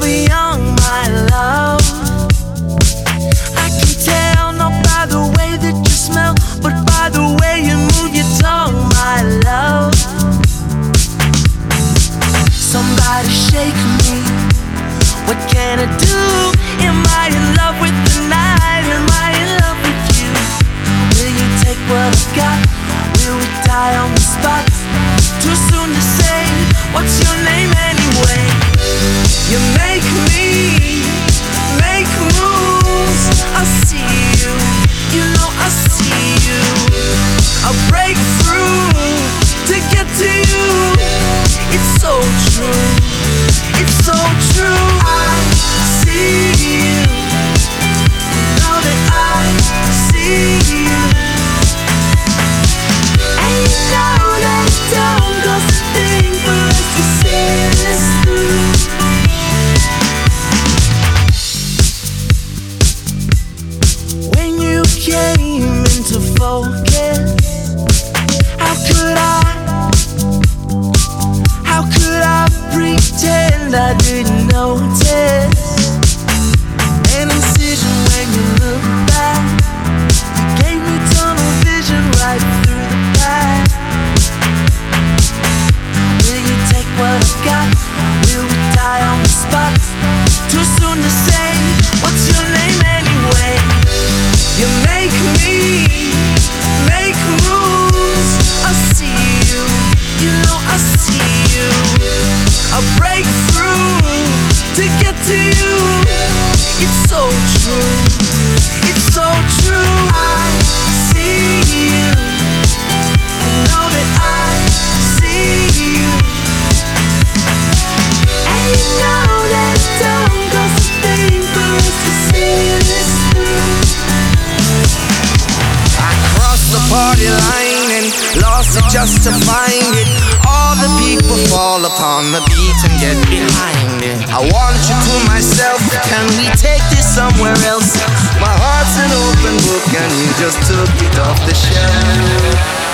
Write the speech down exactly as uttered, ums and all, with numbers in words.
forever young, my love. I can tell not by the way that you smell, but by the way you move your tongue, my love. Somebody shake me. What can I do? Am I in love with the night? Am I in love with you? Will you take what I've got? Will we die on the spot? Too soon to say. What's your name anyway? You make me make moves. I see you. You know I see you. I'll break through to get to you. It's so true. It's so true. I see you. Know that I see you. And you know that it don't cost a thing for us to see this through. When you came into focus, how could I? How could I pretend I didn't notice? An incision when you look back. You gave me tunnel vision right through the back. Will you take what I've got? Will we die on the spot? Too soon to say. What's your name anyway? You make me make moves. I see you. You know I see you. I'll break through to get to you. It's so true. It's so true. I see you. I know that I see you. And you know that it don't cost a thing for us to see this through. I crossed the party line and lost it just to find it. All the people fall upon the beat and get behind it. I want you to myself. Can we take this somewhere else? My heart's an open book and you just took it off the shelf.